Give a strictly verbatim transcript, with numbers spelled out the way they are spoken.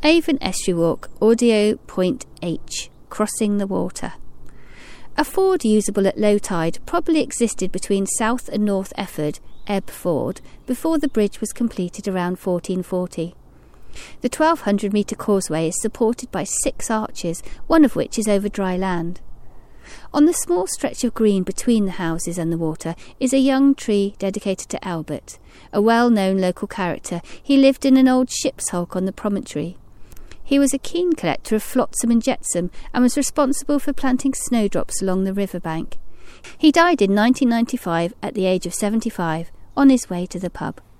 Avon Estuary Walk, Audio Point H, crossing the water. A ford usable at low tide probably existed between South and North Efford, Ebb Ford, before the bridge was completed around fourteen forty. The twelve hundred metre causeway is supported by six arches, one of which is over dry land. On the small stretch of green between the houses and the water is a young tree dedicated to Albert, a well-known local character. He lived in an old ship's hulk on the promontory. He was a keen collector of flotsam and jetsam and was responsible for planting snowdrops along the river bank. He died in nineteen ninety-five at the age of seventy-five, on his way to the pub.